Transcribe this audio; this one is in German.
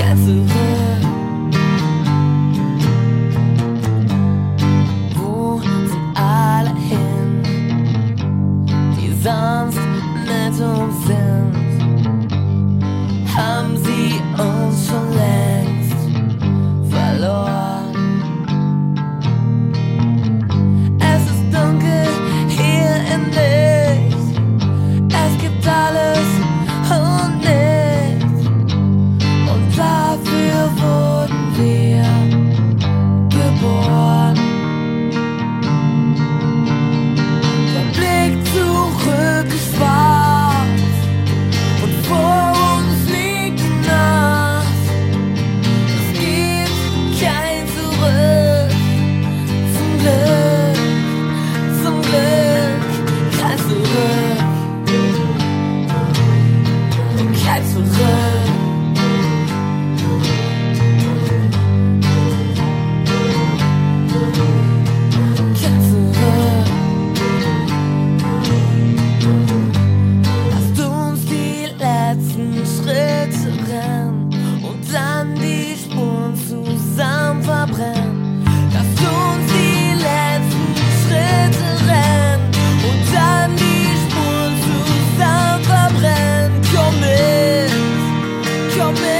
kein Zurück. Wo sind alle hin, die sonst mit uns sind? Haben sie uns schon längst verloren? Es ist dunkel hier im Licht, es gibt alles und nichts, und dafür wurden wir geboren. Der Blick zurück ist schwarz und vor uns liegt die Nacht. Es gibt kein Zurück, zum Glück, kein Zurück, kein Zurück. Kein Zurück. Lasst uns die letzten Schritte rennen und dann die Spuren zusammen verbrennen. Lasst uns die letzten Schritte rennen und dann die Spuren zusammen verbrennen. Komm mit,